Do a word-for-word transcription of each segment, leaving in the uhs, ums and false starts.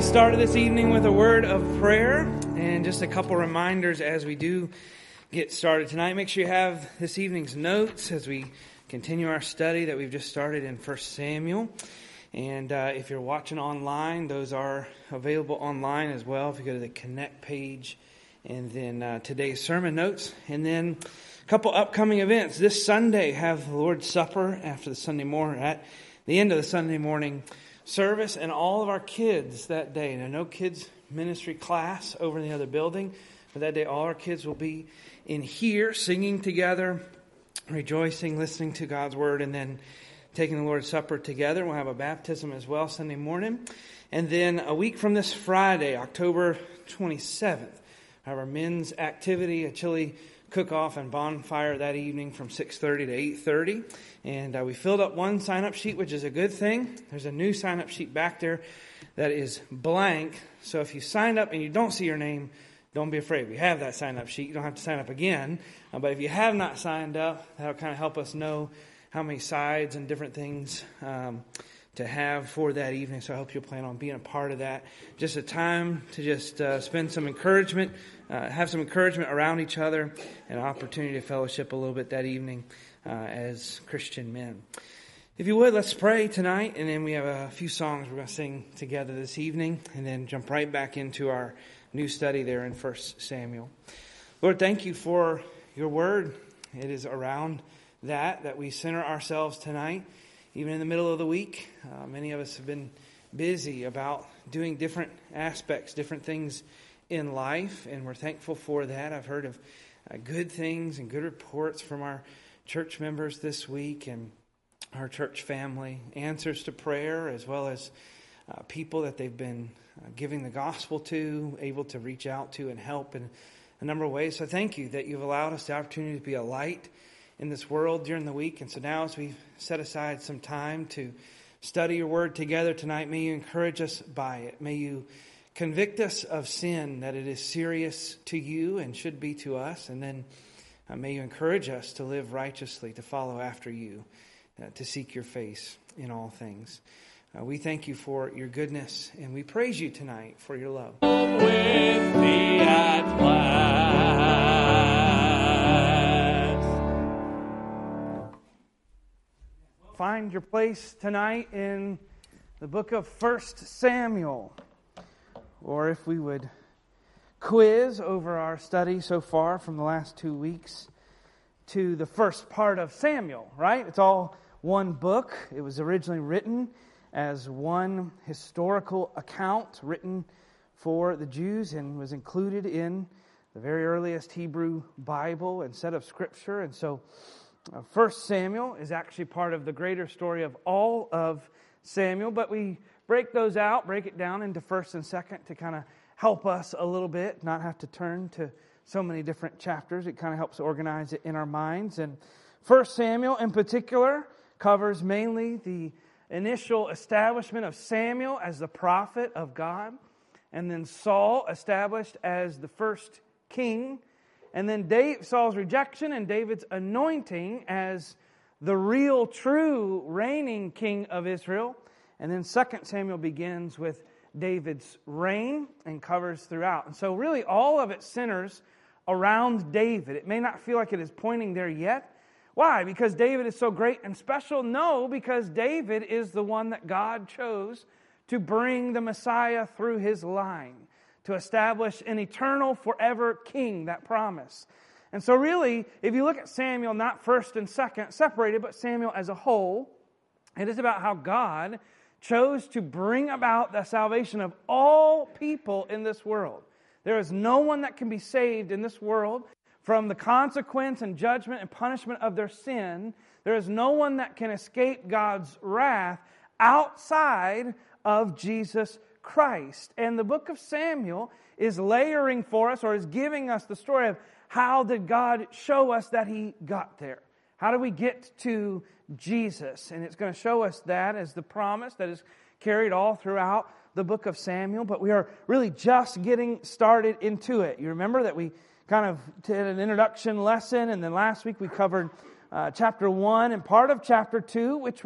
started this evening with a word of prayer and just a couple reminders as we do get started tonight. Make sure you have this evening's notes as we continue our study that we've just started in First Samuel. And uh, if you're watching online, those are available online as well. If you go to the Connect page, and then uh, today's sermon notes, and then a couple upcoming events. This Sunday, have the Lord's Supper after the Sunday morning, at the end of the Sunday morning service, and all of our kids that day. Now, no kids ministry class over in the other building, but that day all our kids will be in here singing together, rejoicing, listening to God's Word, and then taking the Lord's Supper together. We'll have a baptism as well Sunday morning. And then a week from this Friday, October twenty-seventh, we have our men's activity, a chili cook-off and bonfire that evening from six thirty to eight thirty. And uh, we filled up one sign-up sheet, which is a good thing. There's a new sign-up sheet back there that is blank. So if you signed up and you don't see your name, don't be afraid. We have that sign-up sheet. You don't have to sign up again. Uh, but if you have not signed up, that'll kind of help us know how many sides and different things um, to have for that evening. So I hope you'll plan on being a part of that. Just a time to just uh, spend some encouragement, uh, have some encouragement around each other, and an opportunity to fellowship a little bit that evening uh, as Christian men. If you would, let's pray tonight, and then we have a few songs we're going to sing together this evening, and then jump right back into our new study there in First Samuel. Lord, thank you for your word. It is around that, that we center ourselves tonight, even in the middle of the week. Uh, many of us have been busy about doing different aspects, different things in life, and we're thankful for that. I've heard of uh, good things and good reports from our church members this week and our church family, answers to prayer, as well as uh, people that they've been uh, giving the gospel to, able to reach out to and help in a number of ways. So thank you that you've allowed us the opportunity to be a light in this world during the week. And so now as we've set aside some time to study your word together tonight, may you encourage us by it. May you convict us of sin, that it is serious to you and should be to us. And then uh, may you encourage us to live righteously, to follow after you, uh, to seek your face in all things. Uh, we thank you for your goodness, and we praise you tonight for your love. With thee at last. Find your place tonight in the book of First Samuel. Or if we would quiz over our study so far from the last two weeks to the first part of Samuel, right? It's all one book. It was originally written as one historical account written for the Jews and was included in the very earliest Hebrew Bible and set of Scripture. And so uh, First Samuel is actually part of the greater story of all of Samuel, but we break those out, break it down into First and Second to kind of help us a little bit, not have to turn to so many different chapters. It kind of helps organize it in our minds. And First Samuel in particular covers mainly the initial establishment of Samuel as the prophet of God, and then Saul established as the first king, and then Dave, Saul's rejection and David's anointing as the real, true, reigning king of Israel. And then Second Samuel begins with David's reign and covers throughout. And so really all of it centers around David. It may not feel like it is pointing there yet. Why? Because David is so great and special? No, because David is the one that God chose to bring the Messiah through his line, to establish an eternal, forever king, that promise. And so really, if you look at Samuel, not first and second, separated, but Samuel as a whole, it is about how God chose to bring about the salvation of all people in this world. There is no one that can be saved in this world from the consequence and judgment and punishment of their sin. There is no one that can escape God's wrath outside of Jesus Christ. And the book of Samuel is layering for us, or is giving us the story of how did God show us that He got there? How do we get to Jesus? And it's going to show us that as the promise that is carried all throughout the book of Samuel. But we are really just getting started into it. You remember that we kind of did an introduction lesson, and then last week we covered uh, chapter one and part of chapter two, which was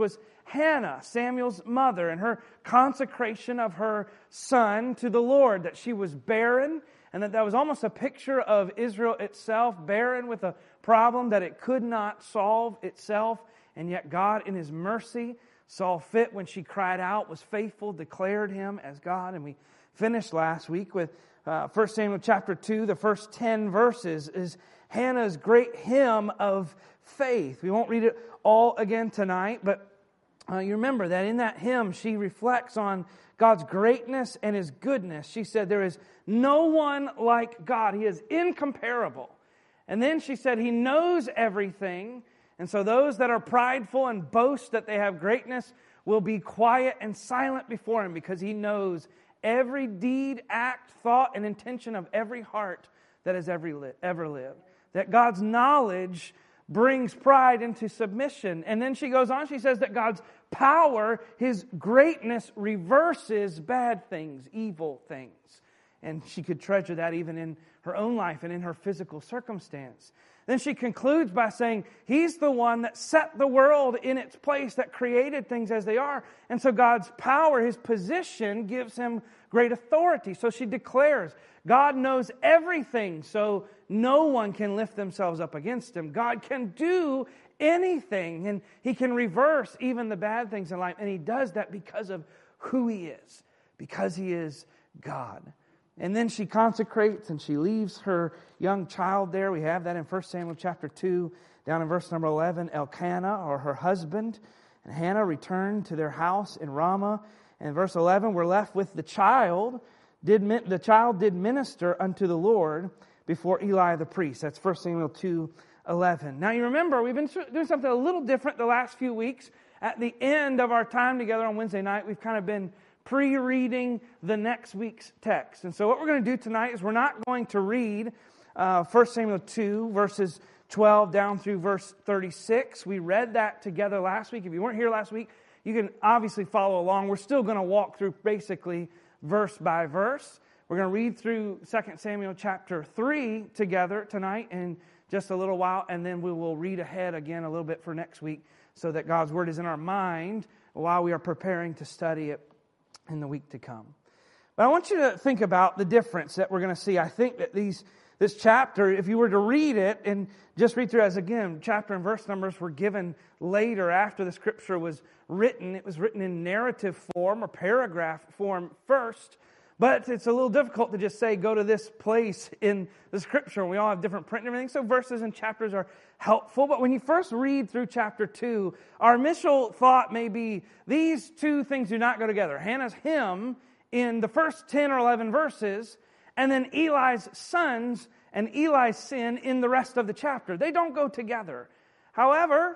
Hannah, Samuel's mother, and her consecration of her son to the Lord, that she was barren, and that that was almost a picture of Israel itself, barren with a problem that it could not solve itself, and yet God in His mercy saw fit when she cried out, was faithful, declared Him as God. And we finished last week with uh, First Samuel chapter two, the first ten verses is Hannah's great hymn of faith. We won't read it all again tonight, but uh, you remember that in that hymn she reflects on God's greatness and His goodness. She said, there is no one like God. He is incomparable. And then she said, He knows everything. And so those that are prideful and boast that they have greatness will be quiet and silent before Him, because He knows every deed, act, thought, and intention of every heart that has ever ever lived. That God's knowledge brings pride into submission. And then she goes on, she says that God's power, His greatness, reverses bad things, evil things. And she could treasure that even in her own life and in her physical circumstance. Then she concludes by saying, He's the one that set the world in its place, that created things as they are. And so God's power, His position, gives Him great authority. So she declares, God knows everything, so no one can lift themselves up against Him. God can do anything, and He can reverse even the bad things in life. And He does that because of who He is, because He is God. And then she consecrates and she leaves her young child there. We have that in First Samuel chapter two, down in verse number eleven. Elkanah, or her husband, and Hannah returned to their house in Ramah. And in verse eleven, we're left with the child. Did the child did minister unto the Lord before Eli the priest. That's First Samuel two eleven. Now you remember, we've been doing something a little different the last few weeks. At the end of our time together on Wednesday night, we've kind of been pre-reading the next week's text. And so what we're going to do tonight is we're not going to read uh, First Samuel two, verses twelve down through verse thirty-six. We read that together last week. If you weren't here last week, you can obviously follow along. We're still going to walk through basically verse by verse. We're going to read through Second Samuel chapter three together tonight in just a little while, and then we will read ahead again a little bit for next week so that God's Word is in our mind while we are preparing to study it in the week to come. But I want you to think about the difference that we're going to see. I think that these this chapter, if you were to read it and just read through as again, chapter and verse numbers were given later after the scripture was written. It was written in narrative form or paragraph form first. But it's a little difficult to just say, go to this place in the scripture. We all have different print and everything. So verses and chapters are helpful. But when you first read through chapter two, our initial thought may be, these two things do not go together. Hannah's hymn in the first ten or eleven verses, and then Eli's sons and Eli's sin in the rest of the chapter. They don't go together. However,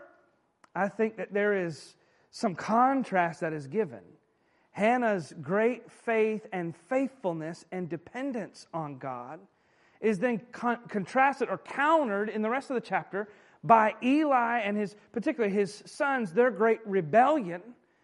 I think that there is some contrast that is given. Hannah's great faith and faithfulness and dependence on God is then con- contrasted or countered in the rest of the chapter by Eli and his, particularly his sons, their great rebellion,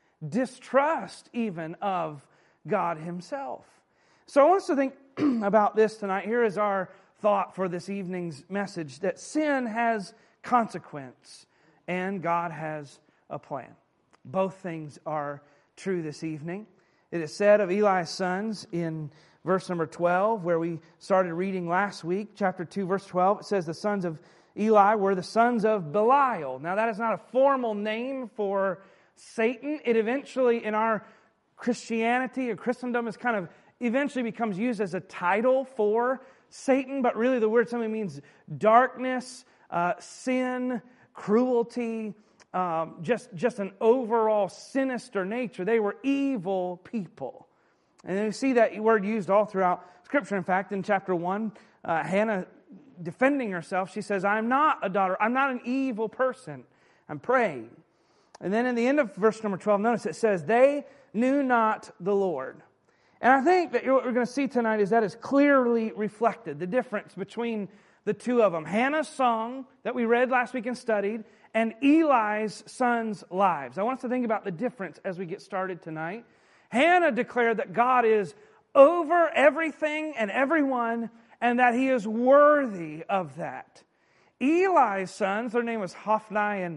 distrust even of God Himself. So I want us to think about this tonight. Here is our thought for this evening's message, that sin has consequence and God has a plan. Both things are true this evening. It is said of Eli's sons in verse number twelve, where we started reading last week, chapter two, verse twelve. It says the sons of Eli were the sons of Belial. Now that is not a formal name for Satan. It eventually, in our Christianity or Christendom, is kind of eventually becomes used as a title for Satan, but really the word simply means darkness, uh, sin, cruelty, Um, just, just an overall sinister nature. They were evil people. And you see that word used all throughout Scripture. In fact, in chapter one, uh, Hannah, defending herself, she says, I'm not a daughter. I'm not an evil person. I'm praying. And then in the end of verse number twelve, notice it says, they knew not the Lord. And I think that what we're going to see tonight is that is clearly reflected, the difference between the two of them. Hannah's song that we read last week and studied, and Eli's sons' lives. I want us to think about the difference as we get started tonight. Hannah declared that God is over everything and everyone, and that He is worthy of that. Eli's sons, their name was Hophni and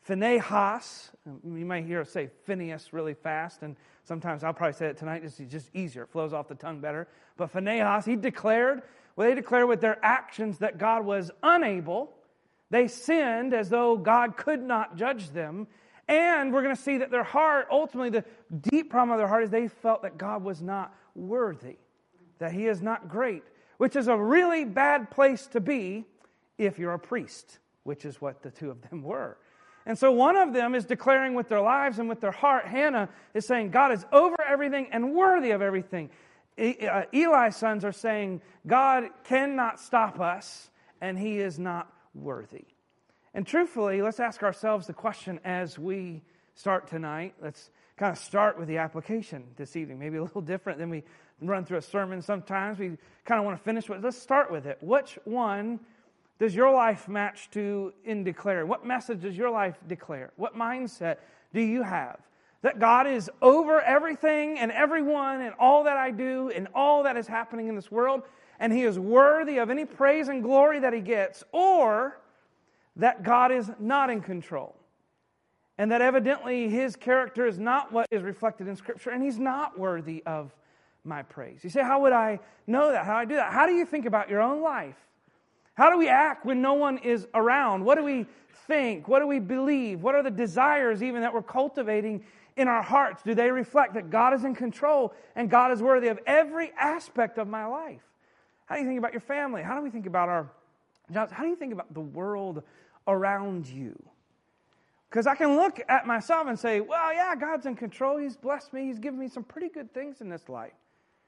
Phinehas, you might hear us say Phineas really fast, and sometimes I'll probably say it tonight, it's just easier, it flows off the tongue better. But Phinehas, he declared, well, they declared with their actions that God was unable. They sinned as though God could not judge them. And we're going to see that their heart, ultimately the deep problem of their heart is they felt that God was not worthy, that He is not great, which is a really bad place to be if you're a priest, which is what the two of them were. And so one of them is declaring with their lives and with their heart. Hannah is saying God is over everything and worthy of everything. Eli's sons are saying God cannot stop us and He is not worthy. And truthfully, let's ask ourselves the question as we start tonight. Let's kind of start with the application this evening. Maybe a little different than we run through a sermon sometimes. We kind of want to finish with. Let's start with it. Which one does your life match to in declaring? What message does your life declare? What mindset do you have? That God is over everything and everyone and all that I do and all that is happening in this world, and He is worthy of any praise and glory that He gets, or that God is not in control, and that evidently His character is not what is reflected in Scripture, and He's not worthy of my praise. You say, how would I know that? How do I do that? How do you think about your own life? How do we act when no one is around? What do we think? What do we believe? What are the desires even that we're cultivating in our hearts? Do they reflect that God is in control and God is worthy of every aspect of my life? How do you think about your family? How do we think about our jobs? How do you think about the world around you? Because I can look at myself and say, well, yeah, God's in control. He's blessed me. He's given me some pretty good things in this life.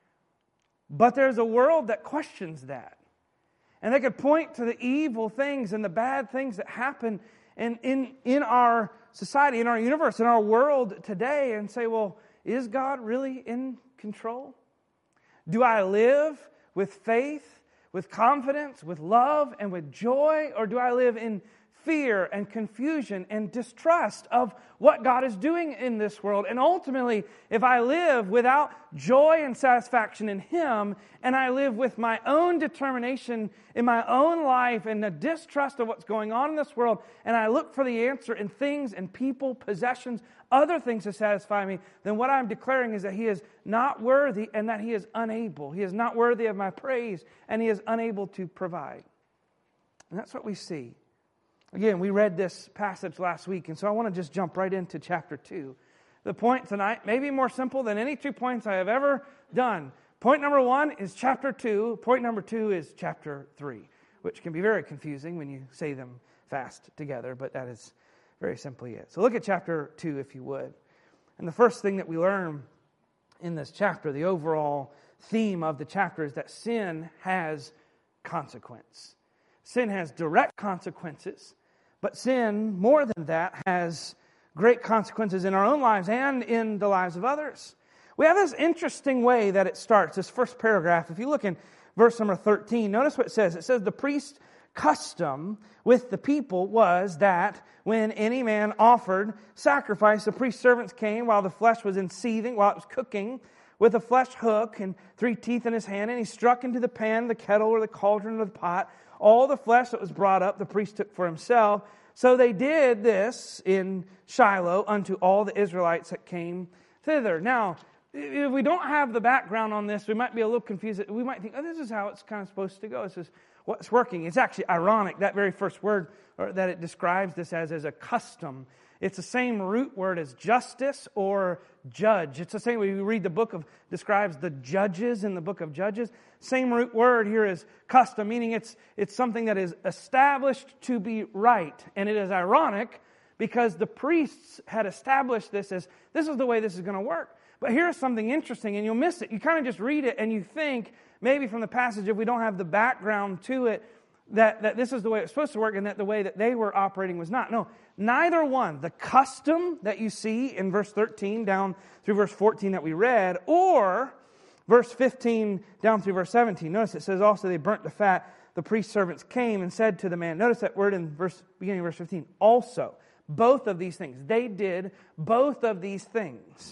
But there's a world that questions that. And they could point to the evil things and the bad things that happen in, in, in our society, in our universe, in our world today and say, well, is God really in control? Do I live with faith, with confidence, with love, and with joy? Or do I live in fear and confusion and distrust of what God is doing in this world? And ultimately, if I live without joy and satisfaction in Him, and I live with my own determination in my own life and the distrust of what's going on in this world, and I look for the answer in things and people, possessions, other things to satisfy me, then what I'm declaring is that He is not worthy and that He is unable. He is not worthy of my praise, and He is unable to provide. And that's what we see. Again, we read this passage last week, and so I want to just jump right into chapter two. The point tonight may be more simple than any two points I have ever done. Point number one is chapter two. Point number two is chapter three, which can be very confusing when you say them fast together, but that is very simply it. So look at chapter two, if you would. And the first thing that we learn in this chapter, the overall theme of the chapter, is that sin has consequence. Sin has direct consequences. But sin, more than that, has great consequences in our own lives and in the lives of others. We have this interesting way that it starts, this first paragraph. If you look in verse number thirteen, notice what it says. It says, the priest's custom with the people was that when any man offered sacrifice, the priest's servants came while the flesh was in seething, while it was cooking, with a flesh hook and three teeth in his hand, and he struck into the pan, the kettle, or the cauldron, or the pot. All the flesh that was brought up, the priest took for himself. So they did this in Shiloh unto all the Israelites that came thither. Now, if we don't have the background on this, we might be a little confused. We might think, oh, this is how it's kind of supposed to go. This is what's working. It's actually ironic. That very first word or that it describes this as is a custom. It's the same root word as justice or judge. It's the same way we read the book of, describes the judges in the book of Judges. Same root word here is custom, meaning it's it's something that is established to be right. And it is ironic because the priests had established this as, this is the way this is going to work. But here's something interesting, and you'll miss it. You kind of just read it and you think, maybe from the passage, if we don't have the background to it, that, that this is the way it's supposed to work and that the way that they were operating was not. No, neither one. The custom that you see in verse thirteen down through verse fourteen that we read, or verse fifteen down through verse seventeen. Notice it says also they burnt the fat. The priest's servants came and said to the man. Notice that word in verse beginning of verse fifteen. Also, both of these things. They did both of these things.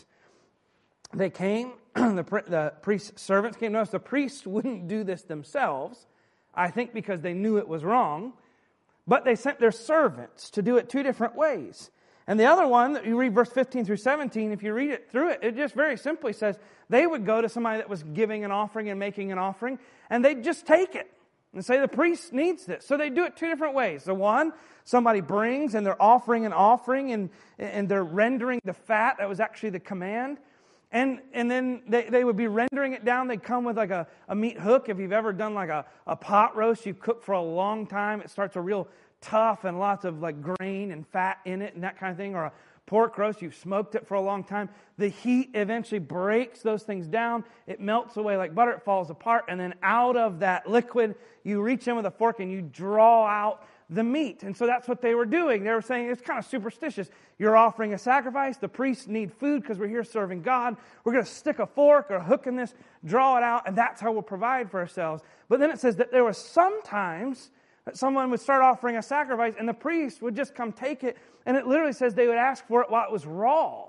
They came, the, the priest's servants came. Notice the priests wouldn't do this themselves. I think because they knew it was wrong. But they sent their servants to do it two different ways. And the other one, you read verse fifteen through seventeen, if you read it through it, it just very simply says they would go to somebody that was giving an offering and making an offering, and they'd just take it and say the priest needs this. So they do it two different ways. The one, somebody brings and they're offering an offering and, and they're rendering the fat. That was actually the command. And and then they, they would be rendering it down. They'd come with like a, a meat hook. If you've ever done like a, a pot roast, you cook for a long time. It starts a real tough and lots of like grain and fat in it and that kind of thing. Or a pork roast, you've smoked it for a long time. The heat eventually breaks those things down. It melts away like butter. It falls apart. And then out of that liquid, you reach in with a fork and you draw out the meat. And so that's what they were doing. They were saying it's kind of superstitious. You're offering a sacrifice. The priests need food because we're here serving God. We're going to stick a fork or a hook in this, draw it out, and that's how we'll provide for ourselves. But then it says that there was sometimes that someone would start offering a sacrifice and the priest would just come take it, and it literally says they would ask for it while it was raw.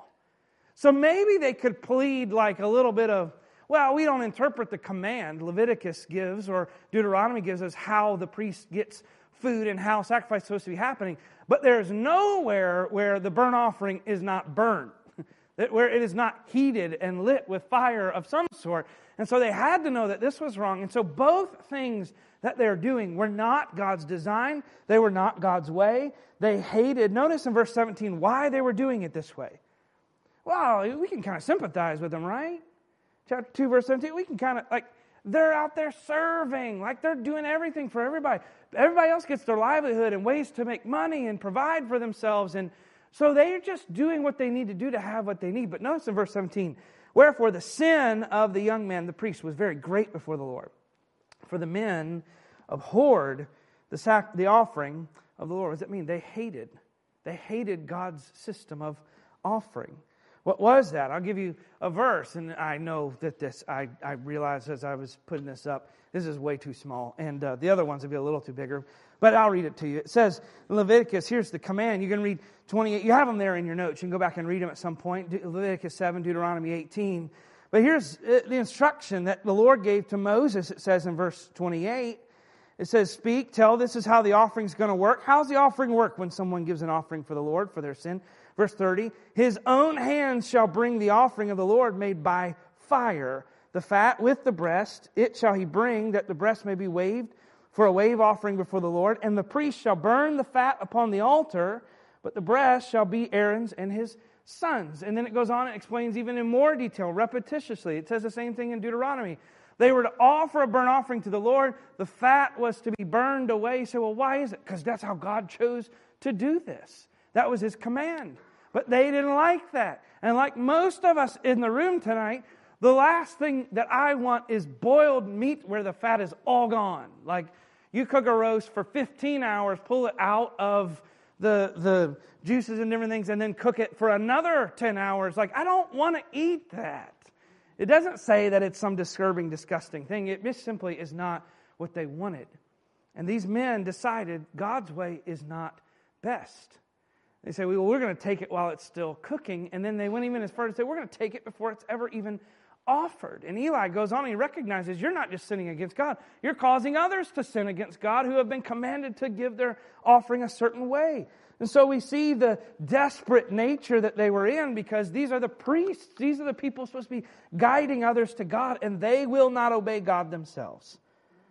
So maybe they could plead like a little bit of, well, we don't interpret the command Leviticus gives or Deuteronomy gives us how the priest gets food and how sacrifice is supposed to be happening. But there's nowhere where the burnt offering is not burned, where it is not heated and lit with fire of some sort. And so they had to know that this was wrong. And so both things that they're doing were not God's design. They were not God's way. They hated, notice in verse seventeen, why they were doing it this way. Well, we can kind of sympathize with them, right? Chapter two, verse seventeen, we can kind of, like, they're out there serving, like they're doing everything for everybody. Everybody else gets their livelihood and ways to make money and provide for themselves. And so they're just doing what they need to do to have what they need. But notice in verse seventeen, wherefore the sin of the young man, the priest, was very great before the Lord. For the men abhorred the sac- the offering of the Lord. What does that mean? They hated. They hated God's system of offering. What was that? I'll give you a verse, and I know that this, I, I realized as I was putting this up, this is way too small, and uh, the other ones will be a little too bigger, but I'll read it to you. It says in Leviticus, here's the command. You can read twenty-eight. You have them there in your notes. You can go back and read them at some point. De- Leviticus seven, Deuteronomy eighteen. But here's uh, the instruction that the Lord gave to Moses, it says in verse twenty-eight. It says, speak, tell, this is how the offering's going to work. How's the offering work when someone gives an offering for the Lord for their sin? Verse thirty, his own hands shall bring the offering of the Lord made by fire. The fat with the breast, it shall he bring, that the breast may be waved for a wave offering before the Lord. And the priest shall burn the fat upon the altar, but the breast shall be Aaron's and his sons. And then it goes on and explains even in more detail, repetitiously. It says the same thing in Deuteronomy. They were to offer a burnt offering to the Lord. The fat was to be burned away. You say, well, why is it? Because that's how God chose to do this. That was His command. But they didn't like that. And like most of us in the room tonight, the last thing that I want is boiled meat where the fat is all gone. Like you cook a roast for fifteen hours, pull it out of the, the juices and different things, and then cook it for another ten hours. Like, I don't want to eat that. It doesn't say that it's some disturbing, disgusting thing. It just simply is not what they wanted. And these men decided God's way is not best. They say, well, we're going to take it while it's still cooking. And then they went even as far as to say, we're going to take it before it's ever even offered. And Eli goes on and he recognizes you're not just sinning against God. You're causing others to sin against God who have been commanded to give their offering a certain way. And so we see the desperate nature that they were in because these are the priests. These are the people supposed to be guiding others to God, and they will not obey God themselves.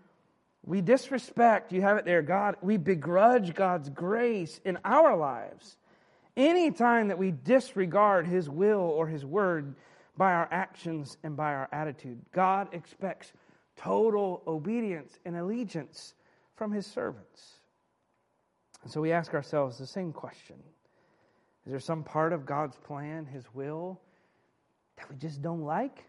We disrespect, you have it there, God. We begrudge God's grace in our lives. Anytime that we disregard His will or His word by our actions and by our attitude, God expects total obedience and allegiance from His servants. And so we ask ourselves the same question. Is there some part of God's plan, His will, that we just don't like?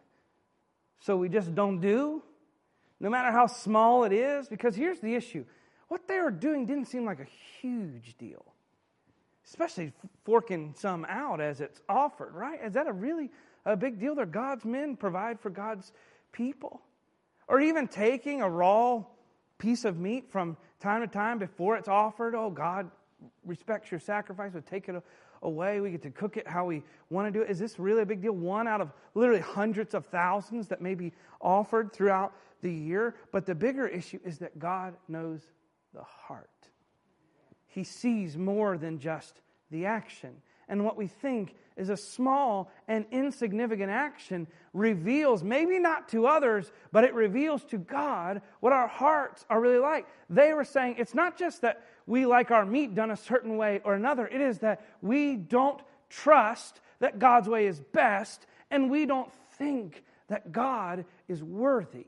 So we just don't do? No matter how small it is? Because here's the issue. What they were doing didn't seem like a huge deal. Especially forking some out as it's offered, right? Is that a really a big deal? They're God's men, provide for God's people. Or even taking a raw piece of meat from time to time before it's offered. Oh, God respects your sacrifice. We'll take it away. We get to cook it how we want to do it. Is this really a big deal? One out of literally hundreds of thousands that may be offered throughout the year. But the bigger issue is that God knows the heart. He sees more than just the action. and what we think is a small and insignificant action reveals, maybe not to others, but it reveals to God what our hearts are really like. They were saying it's not just that we like our meat done a certain way or another. It is that we don't trust that God's way is best, and we don't think that God is worthy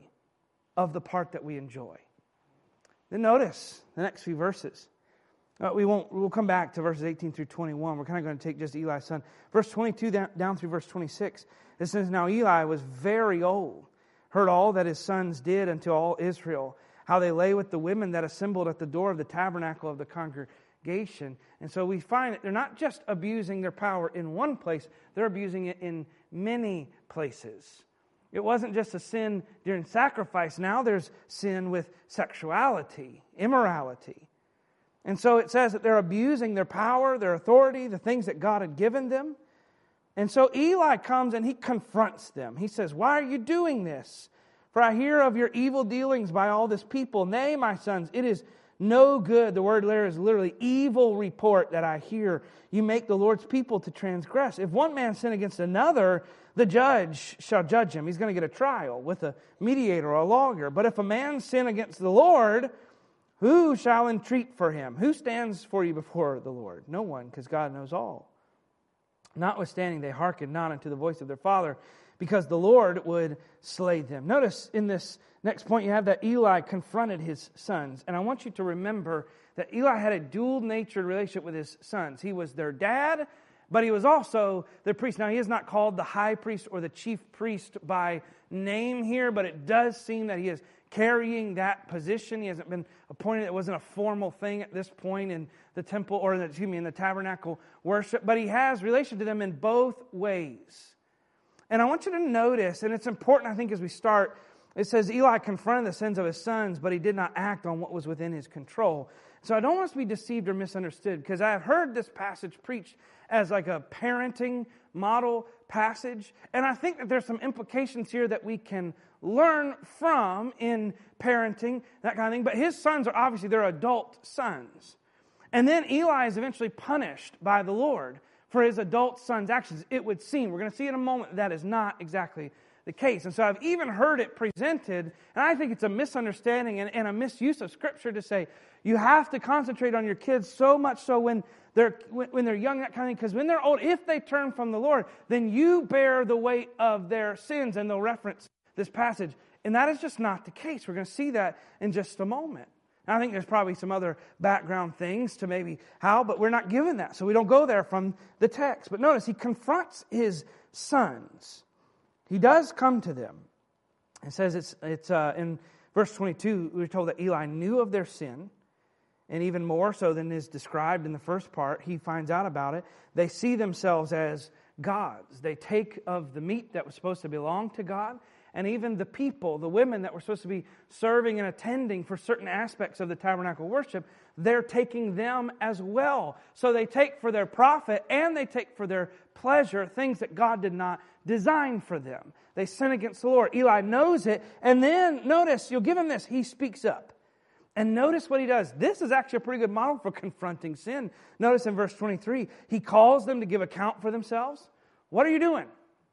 of the part that we enjoy. Then notice the next few verses. Uh, we won't. We'll come back to verses eighteen through twenty-one. We're kind of going to take just Eli's son. Verse twenty-two down, down through verse twenty-six. It says, "Now Eli was very old, heard all that his sons did unto all Israel, how they lay with the women that assembled at the door of the tabernacle of the congregation." And so we find that they're not just abusing their power in one place, they're abusing it in many places. It wasn't just a sin during sacrifice. Now there's sin with sexuality, immorality. And so it says that they're abusing their power, their authority, the things that God had given them. And so Eli comes and he confronts them. He says, "Why are you doing this? For I hear of your evil dealings by all this people. Nay, my sons, it is no good." The word there is literally evil report that I hear. You make the Lord's people to transgress. If one man sin against another, the judge shall judge him. He's going to get a trial with a mediator or a lawyer. But if a man sin against the Lord, who shall entreat for him? Who stands for you before the Lord? No one, because God knows all. Notwithstanding, they hearkened not unto the voice of their father, because the Lord would slay them. Notice in this next point you have that Eli confronted his sons. And I want you to remember that Eli had a dual-natured relationship with his sons. He was their dad, but he was also the priest. Now, he is not called the high priest or the chief priest by name here, but it does seem that he is carrying that position. He hasn't been appointed. It wasn't a formal thing at this point in the temple, or in the, excuse me, in the tabernacle worship. But he has relation to them in both ways. And I want you to notice, and it's important, I think, as we start, it says Eli confronted the sins of his sons, but he did not act on what was within his control. So I don't want us to be deceived or misunderstood, because I have heard this passage preached as like a parenting model passage. And I think that there's some implications here that we can learn from in parenting, that kind of thing. But his sons are obviously, they're adult sons. And then Eli is eventually punished by the Lord for his adult son's actions. It would seem, we're going to see in a moment, that is not exactly the case. And so I've even heard it presented, and I think it's a misunderstanding and, and a misuse of Scripture to say you have to concentrate on your kids so much so when they're when they're young, that kind of thing, because when they're old, if they turn from the Lord, then you bear the weight of their sins, and they'll reference this passage. And that is just not the case. We're going to see that in just a moment. And I think there's probably some other background things to maybe how, but we're not given that, so we don't go there from the text. But notice, he confronts his sons. He does come to them. It says it's it's uh, in verse twenty-two, we're told that Eli knew of their sin, and even more so than is described in the first part, he finds out about it. They see themselves as gods. They take of the meat that was supposed to belong to God, and even the people, the women that were supposed to be serving and attending for certain aspects of the tabernacle worship, they're taking them as well. So they take for their profit and they take for their pleasure things that God did not design for them. They sin against the Lord. Eli knows it, and then notice, you'll give him this, he speaks up. And notice what he does. This is actually a pretty good model for confronting sin. Notice in verse twenty-three, he calls them to give account for themselves. What are you doing?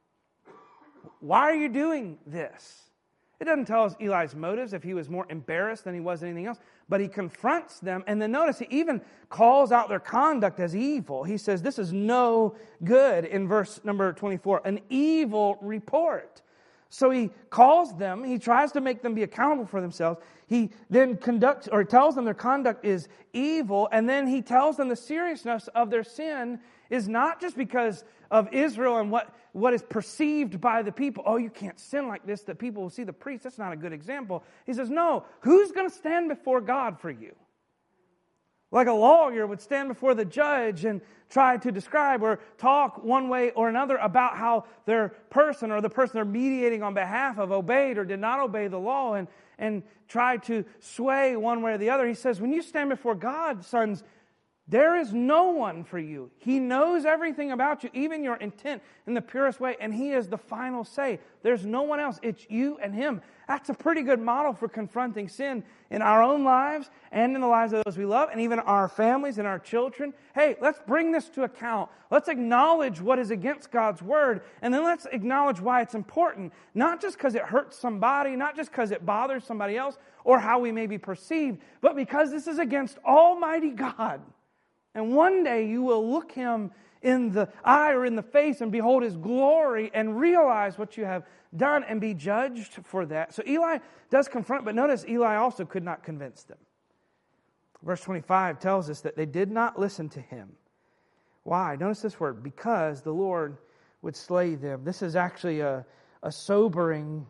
Why are you doing this? It doesn't tell us Eli's motives, if he was more embarrassed than he was anything else. But he confronts them. And then notice, he even calls out their conduct as evil. He says, this is no good in verse number twenty-four. An evil report. So he calls them. He tries to make them be accountable for themselves. He then conducts, or tells them their conduct is evil. And then he tells them the seriousness of their sin is not just because of Israel and what, what is perceived by the people. Oh, you can't sin like this, that people will see the priest. That's not a good example. He says, no, who's going to stand before God for you? Like a lawyer would stand before the judge and try to describe or talk one way or another about how their person or the person they're mediating on behalf of obeyed or did not obey the law, and, and try to sway one way or the other. He says, when you stand before God, sons, There is no one for you. He knows everything about you, even your intent in the purest way, and He is the final say. There's no one else. It's you and Him. That's a pretty good model for confronting sin in our own lives and in the lives of those we love, and even our families and our children. Hey, let's bring this to account. Let's acknowledge what is against God's Word, and then let's acknowledge why it's important. Not just because it hurts somebody, not just because it bothers somebody else, or how we may be perceived, but because this is against Almighty God. And one day you will look Him in the eye or in the face and behold His glory and realize what you have done and be judged for that. So Eli does confront, but notice Eli also could not convince them. Verse twenty-five tells us that they did not listen to him. Why? Notice this word, because the Lord would slay them. This is actually a, a sobering,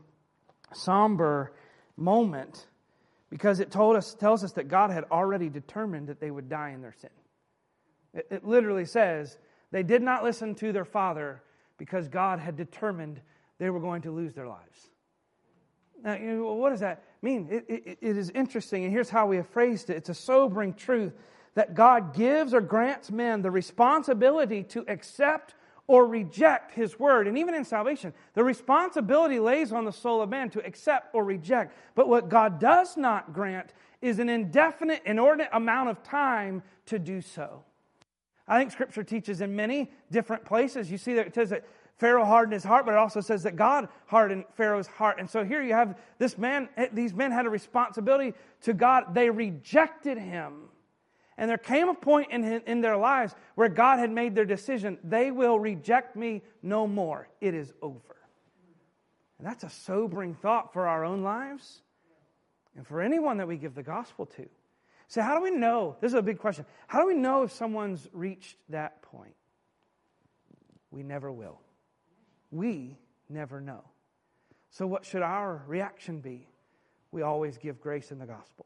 somber moment because it told us tells us that God had already determined that they would die in their sin. It, it literally says they did not listen to their father because God had determined they were going to lose their lives. Now, you know, what does that mean? It, it, it is interesting, and here's how we have phrased it. It's a sobering truth that God gives or grants men the responsibility to accept or reject His Word. And even in salvation, the responsibility lays on the soul of man to accept or reject. But what God does not grant is an indefinite, inordinate amount of time to do so. I think Scripture teaches in many different places. You see that it says that Pharaoh hardened his heart, but it also says that God hardened Pharaoh's heart. And so here you have this man, these men had a responsibility to God. They rejected Him. And there came a point in, in their lives where God had made their decision. They will reject me no more. It is over. And that's a sobering thought for our own lives and for anyone that we give the gospel to. So how do we know? This is a big question. How do we know if someone's reached that point? We never will. We never know. So what should our reaction be? We always give grace in the gospel.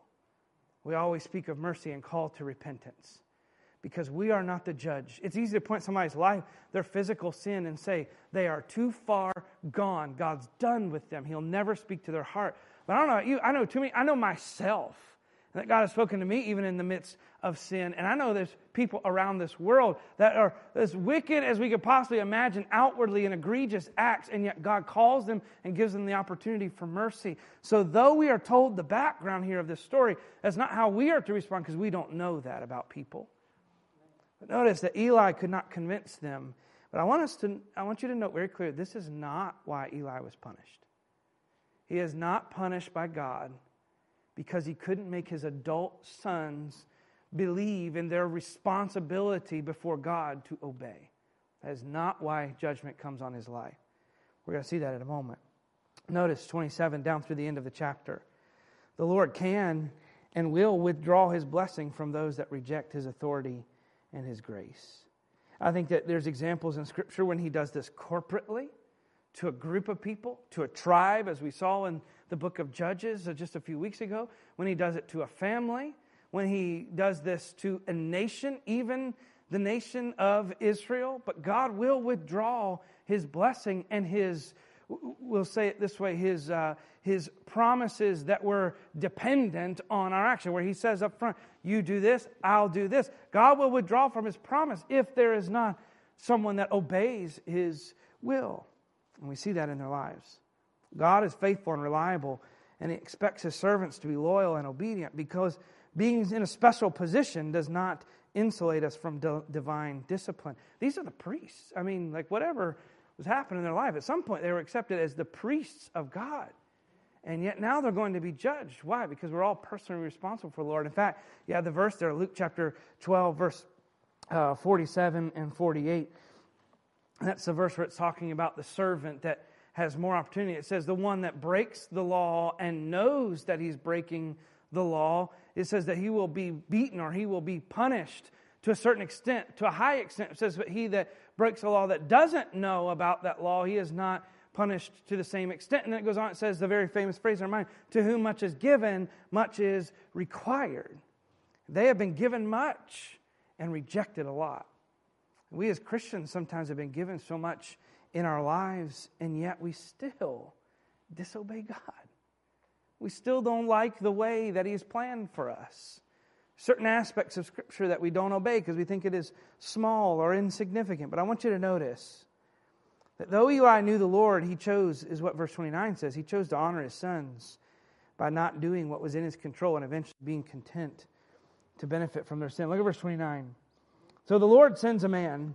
We always speak of mercy and call to repentance. Because we are not the judge. It's easy to point somebody's life, their physical sin, and say they are too far gone. God's done with them. He'll never speak to their heart. But I don't know about you. I know too many. I know myself. That God has spoken to me even in the midst of sin. And I know there's people around this world that are as wicked as we could possibly imagine outwardly in egregious acts, and yet God calls them and gives them the opportunity for mercy. So though we are told the background here of this story, that's not how we are to respond because we don't know that about people. But notice that Eli could not convince them. But I want us to I want you to note very clearly, this is not why Eli was punished. He is not punished by God because he couldn't make his adult sons believe in their responsibility before God to obey. That is not why judgment comes on his life. We're going to see that in a moment. Notice twenty-seven down through the end of the chapter. The Lord can and will withdraw His blessing from those that reject His authority and His grace. I think that there's examples in Scripture when He does this corporately, to a group of people, to a tribe, as we saw in the book of Judges just a few weeks ago, when He does it to a family, when He does this to a nation, even the nation of Israel. But God will withdraw His blessing and His, we'll say it this way, His uh, His promises that were dependent on our action, where He says up front, you do this, I'll do this. God will withdraw from His promise if there is not someone that obeys His will. And we see that in their lives. God is faithful and reliable, and He expects His servants to be loyal and obedient, because being in a special position does not insulate us from di- divine discipline. These are the priests. I mean, like whatever was happening in their life, at some point they were accepted as the priests of God. And yet now they're going to be judged. Why? Because we're all personally responsible for the Lord. In fact, you have the verse there, Luke chapter twelve, verse uh, forty-seven and forty-eight. That's the verse where it's talking about the servant that has more opportunity. It says the one that breaks the law and knows that he's breaking the law, it says that he will be beaten or he will be punished to a certain extent, to a high extent. It says, but he that breaks the law that doesn't know about that law, he is not punished to the same extent. And then it goes on, it says the very famous phrase in our mind, to whom much is given, much is required. They have been given much and rejected a lot. We as Christians sometimes have been given so much in our lives, and yet we still disobey God. We still don't like the way that He's planned for us. certain aspects of Scripture that we don't obey because we think it is small or insignificant. But I want you to notice that though Eli knew the Lord, he chose, is what verse twenty-nine says, he chose to honor his sons by not doing what was in his control and eventually being content to benefit from their sin. Look at verse twenty-nine. So the Lord sends a man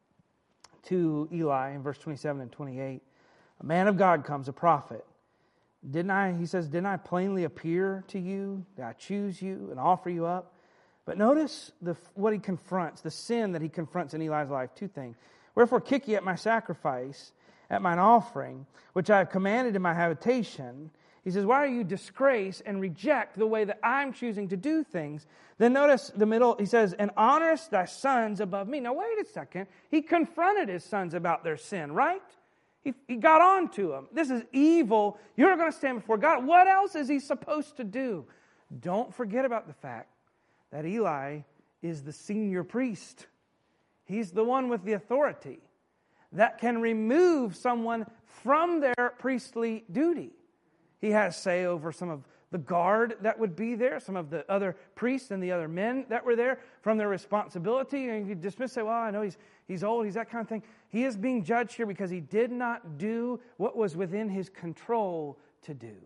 to Eli in verse twenty-seven and twenty-eight. A man of God comes, a prophet. Didn't I, he says, didn't I plainly appear to you? Did I choose you and offer you up? But notice the, what he confronts, the sin that he confronts in Eli's life. Two things. Wherefore kick ye at my sacrifice, at mine offering, which I have commanded in my habitation. He says, why do you disgrace and reject the way that I'm choosing to do things? Then notice the middle, he says, and honorest thy sons above me. Now wait a second. He confronted his sons about their sin, right? He, he got on to them. This is evil. You're going to stand before God. What else is he supposed to do? Don't forget about the fact that Eli is the senior priest. He's the one with the authority that can remove someone from their priestly duty. He has say over some of the guard that would be there, some of the other priests and the other men that were there from their responsibility. And you dismiss, say, well, I know he's he's old, he's that kind of thing. He is being judged here because he did not do what was within his control to do.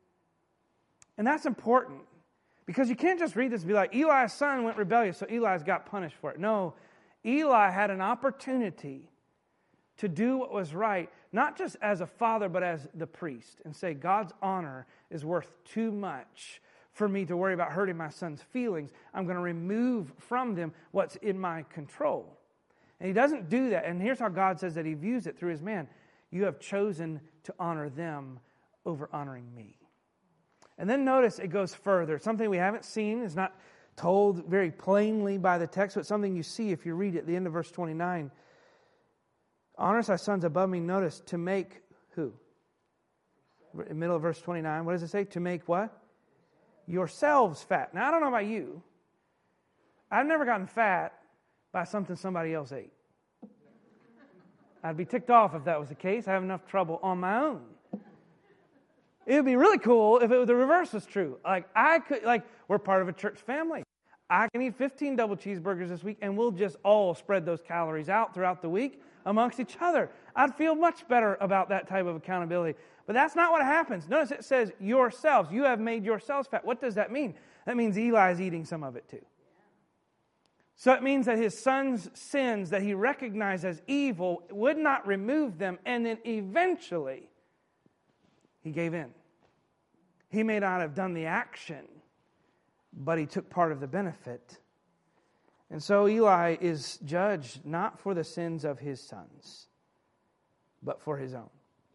And that's important because you can't just read this and be like, Eli's son went rebellious, so Eli's got punished for it. No, Eli had an opportunity to do what was right, not just as a father, but as the priest, and say, God's honor is worth too much for me to worry about hurting my son's feelings. I'm going to remove from them what's in my control. And he doesn't do that. And here's how God says that he views it through his man. You have chosen to honor them over honoring me. And then notice it goes further. Something we haven't seen, is not told very plainly by the text, but something you see if you read at the end of verse twenty-nine. Honor thy sons above me, notice, to make who? In the middle of verse twenty-nine, what does it say? To make what? Yourselves fat. Now, I don't know about you. I've never gotten fat by something somebody else ate. I'd be ticked off if that was the case. I have enough trouble on my own. It would be really cool if it was the reverse was true. Like, I could, like, we're part of a church family. I can eat fifteen double cheeseburgers this week, and we'll just all spread those calories out throughout the week amongst each other. I'd feel much better about that type of accountability. But that's not what happens. Notice it says yourselves. You have made yourselves fat. What does that mean? That means Eli's eating some of it too. So it means that his son's sins that he recognized as evil would not remove them, and then eventually he gave in. He may not have done the action, but he took part of the benefit. And so Eli is judged not for the sins of his sons, but for his own.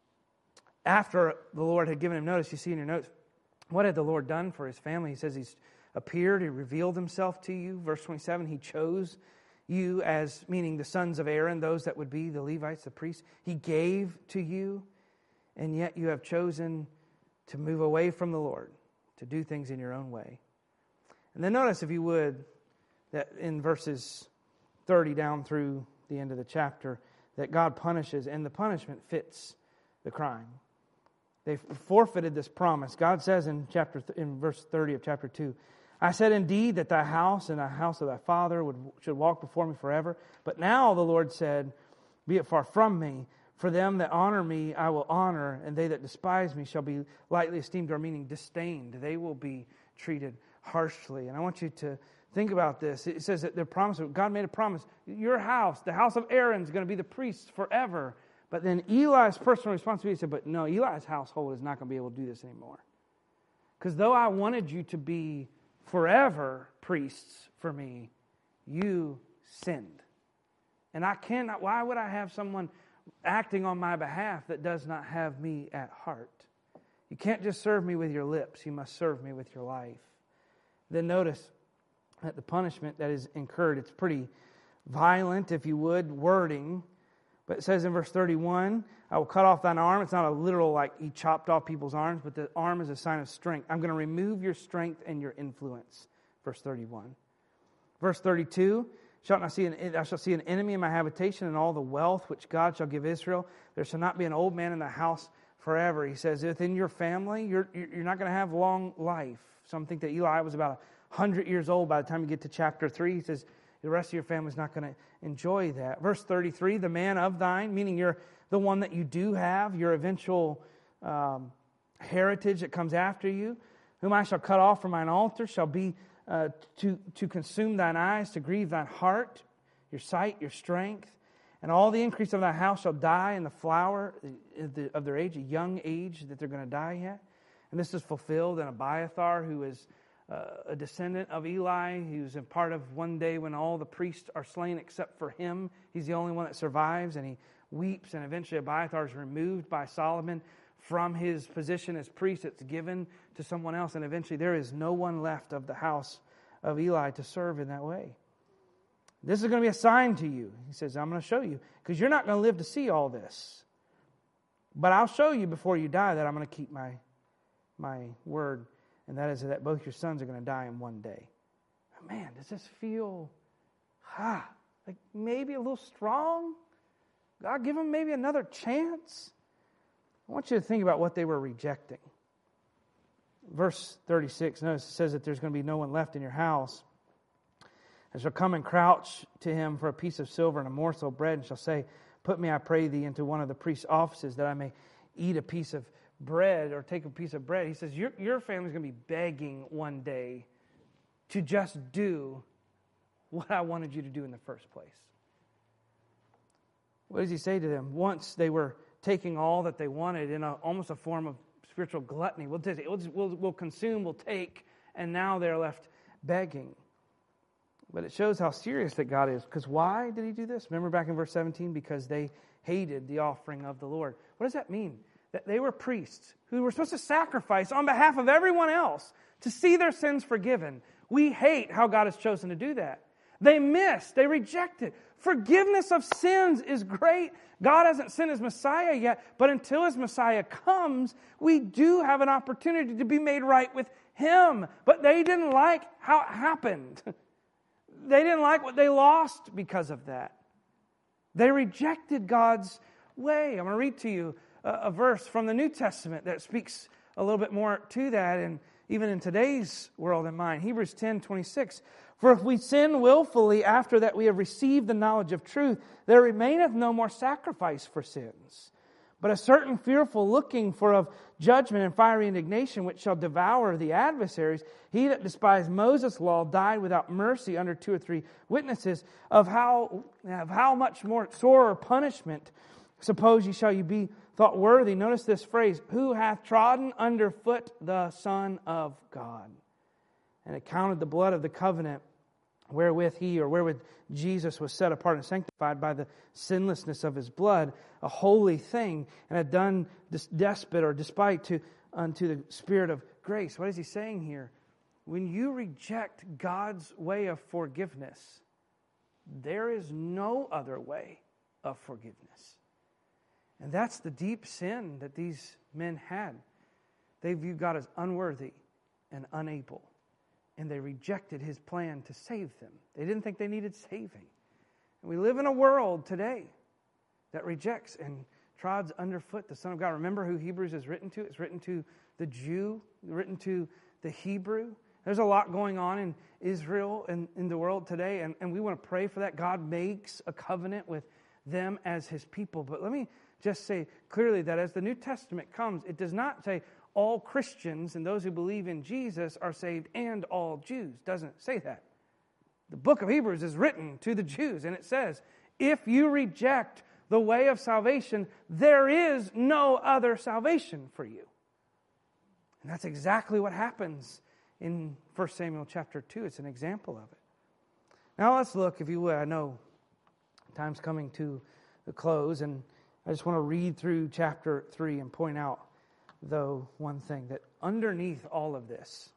After the Lord had given him notice, you see in your notes, what had the Lord done for his family? He says he's appeared, he revealed himself to you. Verse twenty-seven, he chose you as, meaning the sons of Aaron, those that would be the Levites, the priests. He gave to you, and yet you have chosen to move away from the Lord, to do things in your own way. And then notice, if you would, that in verses thirty down through the end of the chapter, that God punishes, and the punishment fits the crime. They forfeited this promise. God says in chapter in verse thirty of chapter two, I said indeed that thy house and the house of thy father would should walk before me forever. But now the Lord said, be it far from me. For them that honor me I will honor, and they that despise me shall be lightly esteemed, or meaning disdained. They will be treated harshly. And I want you to think about this. It says that the promise, God made a promise. Your house, the house of Aaron, is going to be the priests forever. But then Eli's personal responsibility said, but no, Eli's household is not going to be able to do this anymore. Because though I wanted you to be forever priests for me, you sinned. And I cannot, why would I have someone acting on my behalf that does not have me at heart? You can't just serve me with your lips. You must serve me with your life. Then notice that the punishment that is incurred, it's pretty violent, if you would, wording. But it says in verse thirty-one, I will cut off thine arm. It's not a literal, like he chopped off people's arms, but the arm is a sign of strength. I'm going to remove your strength and your influence. Verse thirty-one. Verse thirty-two, shalt not see an, I shall see an enemy in my habitation, and all the wealth which God shall give Israel. There shall not be an old man in the house forever. He says, within your family, you're, you're not going to have long life. Some think that Eli was about one hundred years old by the time you get to chapter three. He says, the rest of your family's not going to enjoy that. Verse thirty-three, the man of thine, meaning you're the one that you do have, your eventual um, heritage that comes after you, whom I shall cut off from mine altar, shall be uh, to, to consume thine eyes, to grieve thine heart, your sight, your strength. And all the increase of thy house shall die in the flower of, the, of their age, a young age that they're going to die yet. And this is fulfilled in Abiathar, who is uh, a descendant of Eli, who's a part of one day when all the priests are slain except for him. He's the only one that survives, and he weeps, and eventually Abiathar is removed by Solomon from his position as priest. It's given to someone else, and eventually there is no one left of the house of Eli to serve in that way. This is going to be a sign to you. He says, I'm going to show you, because you're not going to live to see all this. But I'll show you before you die that I'm going to keep my, my word, and that is that both your sons are going to die in one day. Man, does this feel ah, like maybe a little strong? God, give them maybe another chance. I want you to think about what they were rejecting. Verse thirty-six, notice it says that there's going to be no one left in your house. And shall come and crouch to him for a piece of silver and a morsel of bread, and shall say, put me, I pray thee, into one of the priest's offices, that I may eat a piece of bread or take a piece of bread. He says, your, your family's going to be begging one day to just do what I wanted you to do in the first place. What does he say to them? Once they were taking all that they wanted in a, almost a form of spiritual gluttony. We'll, take, we'll, we'll, we'll consume, we'll take, and now they're left begging. But it shows how serious that God is. Because why did he do this? Remember back in verse seventeen? Because they hated the offering of the Lord. What does that mean? That they were priests who were supposed to sacrifice on behalf of everyone else to see their sins forgiven. We hate how God has chosen to do that. They missed. They rejected. Forgiveness of sins is great. God hasn't sent His Messiah yet, but until His Messiah comes, we do have an opportunity to be made right with Him. But they didn't like how it happened. They didn't like what they lost because of that. They rejected God's way. I'm going to read to you a, a verse from the New Testament that speaks a little bit more to that, and even in today's world and mine. Hebrews ten twenty-six. For if we sin willfully after that we have received the knowledge of truth, there remaineth no more sacrifice for sins, but a certain fearful looking for of judgment and fiery indignation, which shall devour the adversaries. He that despised Moses' law died without mercy under two or three witnesses. Of how, of how much more sorer punishment, suppose ye shall you be thought worthy. Notice this phrase, who hath trodden under foot the Son of God, and accounted the blood of the covenant wherewith he or wherewith Jesus was set apart and sanctified by the sinlessness of his blood, a holy thing, and had done this despite or despite to unto the Spirit of grace. What is he saying here? When you reject God's way of forgiveness, there is no other way of forgiveness. And that's the deep sin that these men had. They viewed God as unworthy and unable. And they rejected His plan to save them. They didn't think they needed saving. And we live in a world today that rejects and trods underfoot the Son of God. Remember who Hebrews is written to? It's written to the Jew, written to the Hebrew. There's a lot going on in Israel and in the world today, and, and we want to pray for that. God makes a covenant with them as His people. But let me just say clearly that as the New Testament comes, it does not say all Christians and those who believe in Jesus are saved and all Jews. It doesn't say that. The book of Hebrews is written to the Jews, and it says, if you reject the way of salvation, there is no other salvation for you. And that's exactly what happens in First Samuel chapter two. It's an example of it. Now let's look, if you would. I know time's coming to the close, and I just want to read through chapter three and point out, though, one thing, that underneath all of this,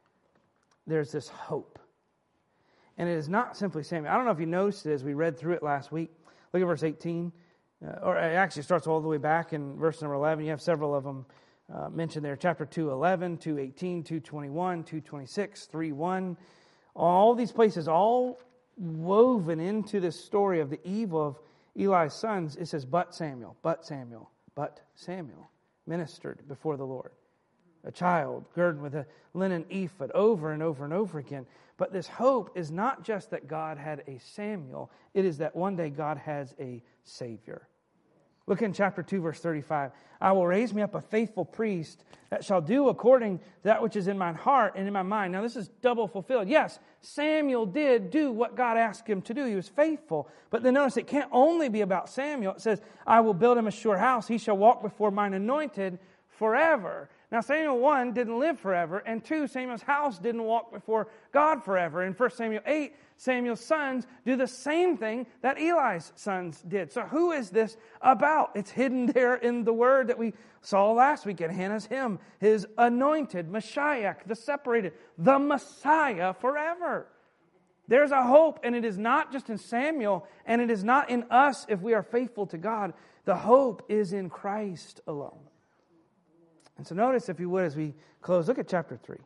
there's this hope. And it is not simply Samuel. I don't know if you noticed it as we read through it last week. Look at verse eighteen. Uh, or it actually starts all the way back in verse number eleven. You have several of them uh, mentioned there. Chapter two eleven, two eighteen, two twenty-one, two twenty-six, three one. All these places, all woven into this story of the evil of Eli's sons. It says, but Samuel, but Samuel, but Samuel ministered before the Lord. a child girded with a linen ephod, over and over and over again. But this hope is not just that God had a Samuel, it is that one day God has a Savior. Look in chapter two, verse thirty-five. I will raise me up a faithful priest that shall do according to that which is in mine heart and in my mind. Now this is double fulfilled. Yes, Samuel did do what God asked him to do. He was faithful. But then notice it can't only be about Samuel. It says, I will build him a sure house. He shall walk before mine anointed forever. Now Samuel, one, didn't live forever. And two, Samuel's house didn't walk before God forever. In First Samuel eight, Samuel's sons do the same thing that Eli's sons did. So who is this about? It's hidden there in the word that we saw last week in Hannah's hymn. His anointed, Mashiach, the separated, the Messiah forever. There's a hope, and it is not just in Samuel, and it is not in us if we are faithful to God. The hope is in Christ alone. And so notice, if you would, as we close, look at chapter three.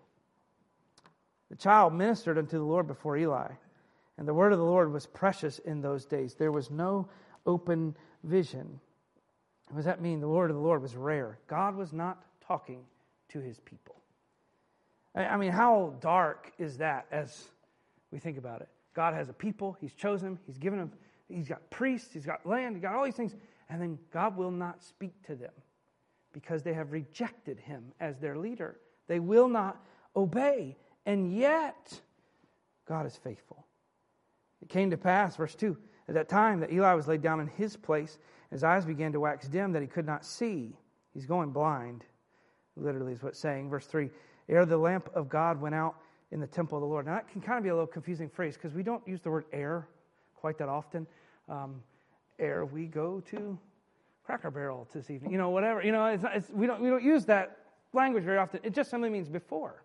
The child ministered unto the Lord before Eli, and the word of the Lord was precious in those days. There was no open vision. What does that mean? The word of the Lord was rare. God was not talking to his people. I mean, how dark is that as we think about it? God has a people. He's chosen them. He's given them. He's got priests. He's got land. He's got all these things. And then God will not speak to them because they have rejected him as their leader. They will not obey. And yet, God is faithful. It came to pass, verse two, at that time that Eli was laid down in his place, his eyes began to wax dim that he could not see. He's going blind, literally is what it's saying. Verse three, ere the lamp of God went out in the temple of the Lord. Now that can kind of be a little confusing phrase because we don't use the word ere quite that often. Um, ere we go to Cracker Barrel this evening, you know, whatever. You know, it's not, it's, we don't we don't use that language very often. It just simply means before.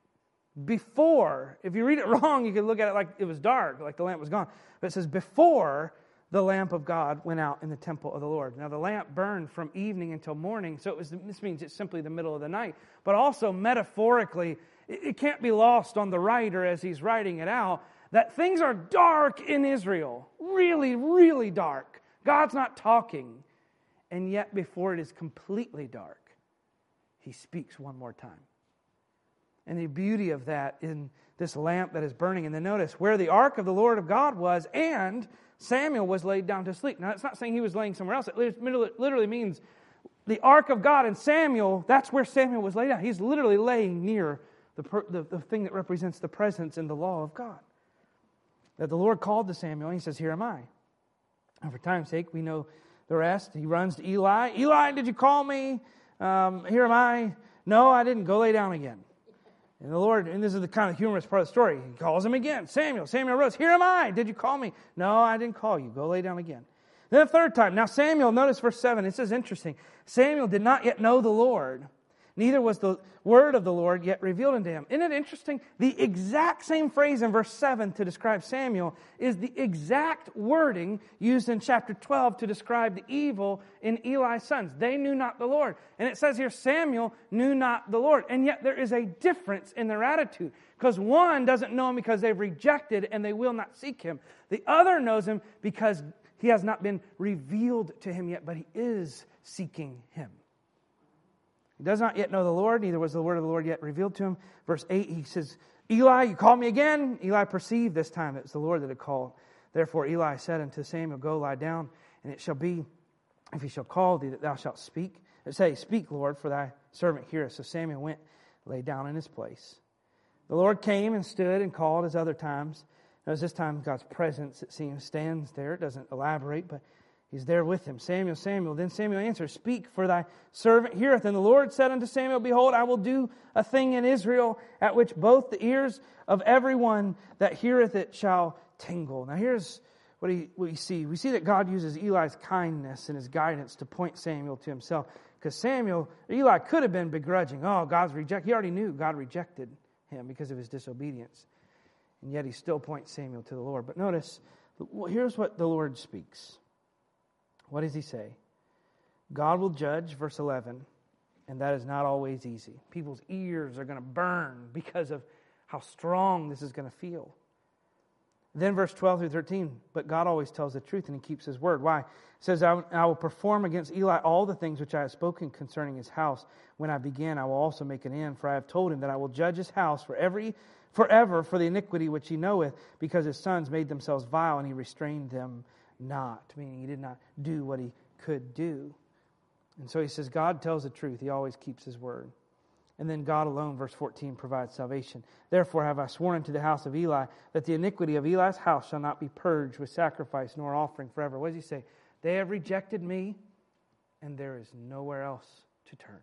Before, if you read it wrong, you could look at it like it was dark, like the lamp was gone. But it says, before the lamp of God went out in the temple of the Lord. Now, the lamp burned from evening until morning, so it was. This means it's simply the middle of the night. But also, metaphorically, it, it can't be lost on the writer as he's writing it out, that things are dark in Israel. Really, really dark. God's not talking. And yet, before it is completely dark, he speaks one more time. And the beauty of that in this lamp that is burning. And then notice where the ark of the Lord of God was, and Samuel was laid down to sleep. Now, it's not saying he was laying somewhere else. It literally means the ark of God and Samuel, that's where Samuel was laid down. He's literally laying near the, the, the thing that represents the presence and the law of God. That the Lord called to Samuel, and he says, here am I. And for time's sake, we know the rest. He runs to Eli. Eli, did you call me? Um, here am I. No, I didn't. Go lay down again. And the Lord, and this is the kind of humorous part of the story, he calls him again. Samuel, Samuel rose. Here am I. Did you call me? No, I didn't call you. Go lay down again. Then the third time. Now Samuel, notice verse seven. This is interesting. Samuel did not yet know the Lord. Neither was the word of the Lord yet revealed unto him. Isn't it interesting? The exact same phrase in verse seven to describe Samuel is the exact wording used in chapter twelve to describe the evil in Eli's sons. They knew not the Lord. And it says here, Samuel knew not the Lord. And yet there is a difference in their attitude. Because one doesn't know him because they've rejected and they will not seek him. The other knows him because he has not been revealed to him yet, but he is seeking him. He does not yet know the Lord, neither was the word of the Lord yet revealed to him. Verse eight, he says, Eli, you called me again? Eli perceived this time it was the Lord that had called. Therefore Eli said unto Samuel, go lie down, and it shall be, if he shall call thee, that thou shalt speak. And say, speak, Lord, for thy servant heareth. So Samuel went, lay down in his place. The Lord came and stood and called as other times. Notice this time God's presence, it seems, stands there. It doesn't elaborate, but he's there with him. Samuel, Samuel. Then Samuel answered, speak, for thy servant heareth. And the Lord said unto Samuel, behold, I will do a thing in Israel at which both the ears of everyone that heareth it shall tingle. Now here's what he, we see. We see that God uses Eli's kindness and his guidance to point Samuel to himself. Because Samuel, Eli could have been begrudging. Oh, God's rejected. He already knew God rejected him because of his disobedience. And yet he still points Samuel to the Lord. But notice, here's what the Lord speaks. What does he say? God will judge, verse eleven, and that is not always easy. People's ears are going to burn because of how strong this is going to feel. Then verse twelve through thirteen, but God always tells the truth and he keeps his word. Why? It says, I, I will perform against Eli all the things which I have spoken concerning his house. When I begin, I will also make an end, for I have told him that I will judge his house for every forever for the iniquity which he knoweth, because his sons made themselves vile, and he restrained them not. Meaning he did not do what he could do. And so he says, God tells the truth. He always keeps his word. And then God alone, verse fourteen, provides salvation. Therefore have I sworn unto the house of Eli that the iniquity of Eli's house shall not be purged with sacrifice nor offering forever. What does he say? They have rejected me, and there is nowhere else to turn.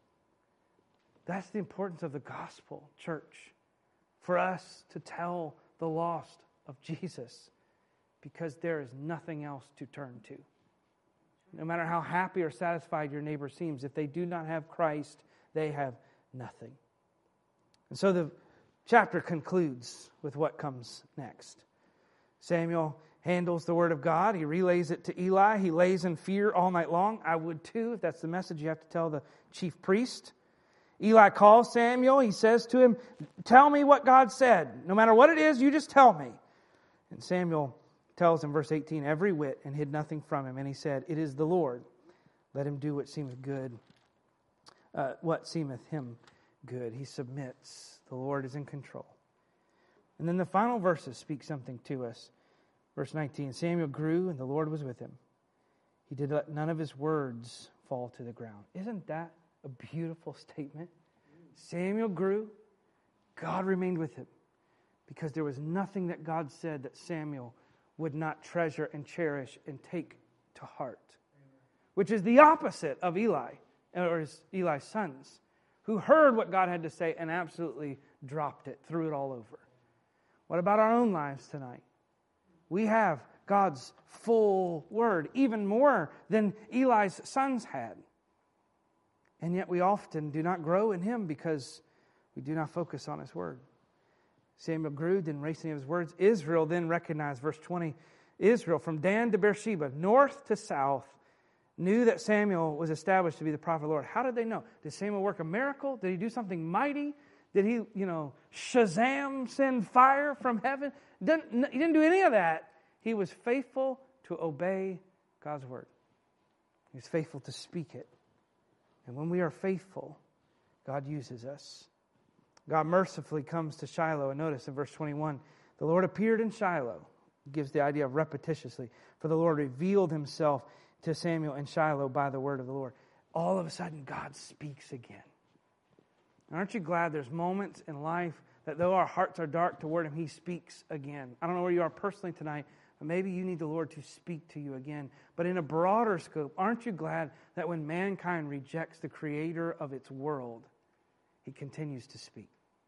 That's the importance of the gospel, church. For us to tell the lost of Jesus, because there is nothing else to turn to. No matter how happy or satisfied your neighbor seems, if they do not have Christ, they have nothing. And so the chapter concludes with what comes next. Samuel handles the word of God. He relays it to Eli. He lays in fear all night long. I would too, if that's the message you have to tell the chief priest. Eli calls Samuel. He says to him, tell me what God said. No matter what it is, you just tell me. And Samuel tells him, verse eighteen, every whit, and hid nothing from him. And he said, it is the Lord. Let him do what seemeth good. Uh, what seemeth him good. He submits. The Lord is in control. And then the final verses speak something to us. Verse nineteen, Samuel grew and the Lord was with him. He did let none of his words fall to the ground. Isn't that a beautiful statement? Samuel grew. God remained with him. Because there was nothing that God said that Samuel would not treasure and cherish and take to heart. Which is the opposite of Eli. Or Eli's sons, who heard what God had to say and absolutely dropped it, threw it all over. What about our own lives tonight? We have God's full word, even more than Eli's sons had. And yet we often do not grow in him because we do not focus on his word. Samuel grew, didn't race any of his words. Israel then recognized, verse twenty, Israel from Dan to Beersheba, north to south, knew that Samuel was established to be the prophet of the Lord. How did they know? Did Samuel work a miracle? Did he do something mighty? Did he, you know, Shazam, send fire from heaven? Didn't, he didn't do any of that. He was faithful to obey God's word. He was faithful to speak it. And when we are faithful, God uses us. God mercifully comes to Shiloh. And notice in verse twenty-one, the Lord appeared in Shiloh. It gives the idea of repetitiously. For the Lord revealed himself to Samuel in Shiloh by the word of the Lord. All of a sudden, God speaks again. Aren't you glad there's moments in life that though our hearts are dark toward him, he speaks again? I don't know where you are personally tonight, but maybe you need the Lord to speak to you again. But in a broader scope, aren't you glad that when mankind rejects the creator of its world, he continues to speak?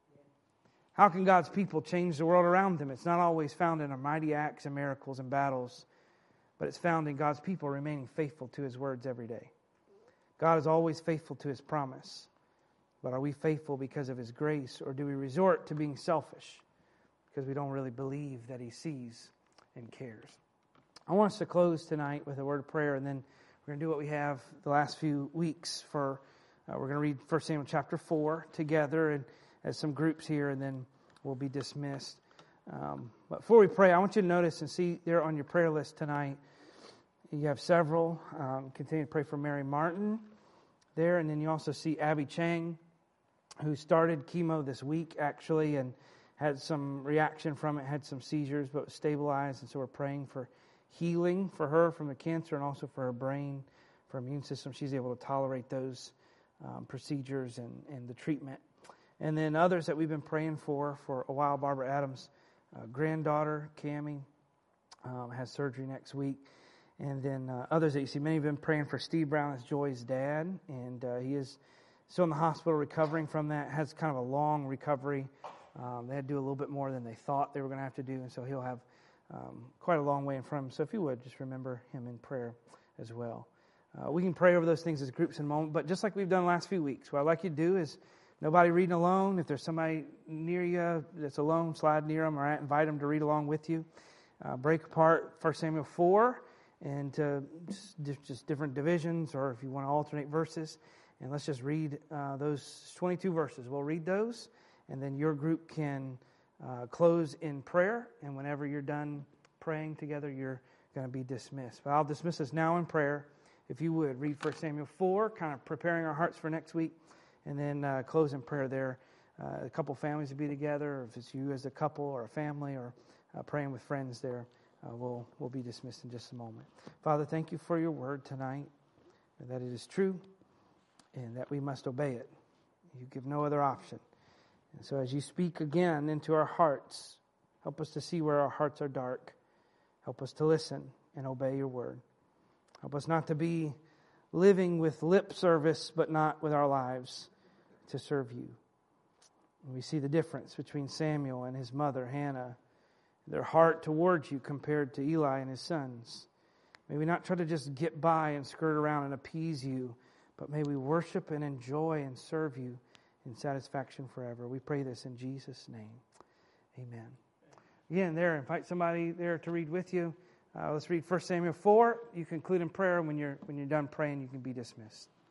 How can God's people change the world around them? It's not always found in our mighty acts and miracles and battles, but it's found in God's people remaining faithful to his words every day. God is always faithful to his promise. But are we faithful because of his grace, or do we resort to being selfish because we don't really believe that he sees and cares? I want us to close tonight with a word of prayer, and then we're going to do what we have the last few weeks. For uh, we're going to read First Samuel chapter four together and as some groups here, and then we'll be dismissed. Um, but before we pray, I want you to notice and see there on your prayer list tonight, you have several. Um, continue to pray for Mary Martin there, and then you also see Abby Chang, who started chemo this week, actually, and had some reaction from it, had some seizures, but was stabilized. And so we're praying for healing for her from the cancer and also for her brain, for her immune system. She's able to tolerate those um, procedures and, and the treatment. And then others that we've been praying for for a while, Barbara Adams' uh, granddaughter, Cammie, um, has surgery next week. And then uh, others that you see, many have been praying for Steve Brown, as Joy's dad, and uh, he is still in the hospital recovering from that. Has kind of a long recovery. Um, they had to do a little bit more than they thought they were going to have to do, and so he'll have um, quite a long way in front of him. So if you would, just remember him in prayer as well. Uh, we can pray over those things as groups in a moment, but just like we've done the last few weeks, what I'd like you to do is nobody reading alone. If there's somebody near you that's alone, slide near them or invite them to read along with you. Uh, break apart First Samuel four into just, just different divisions, or if you want to alternate verses. And let's just read uh, those twenty-two verses. We'll read those, and then your group can uh, close in prayer, and whenever you're done praying together, you're going to be dismissed. But I'll dismiss us now in prayer. If you would, read First Samuel four, kind of preparing our hearts for next week, and then uh, close in prayer there. Uh, a couple families to be together, or if it's you as a couple or a family, or uh, praying with friends there, uh, we'll, we'll be dismissed in just a moment. Father, thank you for your word tonight, and that it is true, and that we must obey it. You give no other option. And so as you speak again into our hearts, help us to see where our hearts are dark. Help us to listen and obey your word. Help us not to be living with lip service, but not with our lives to serve you. And we see the difference between Samuel and his mother, Hannah, their heart towards you compared to Eli and his sons. May we not try to just get by and skirt around and appease you, but may we worship and enjoy and serve you in satisfaction forever. We pray this in Jesus' name. Amen. Again, there, invite somebody there to read with you. Uh, let's read First Samuel four. You conclude in prayer. When you're when you're done praying, you can be dismissed.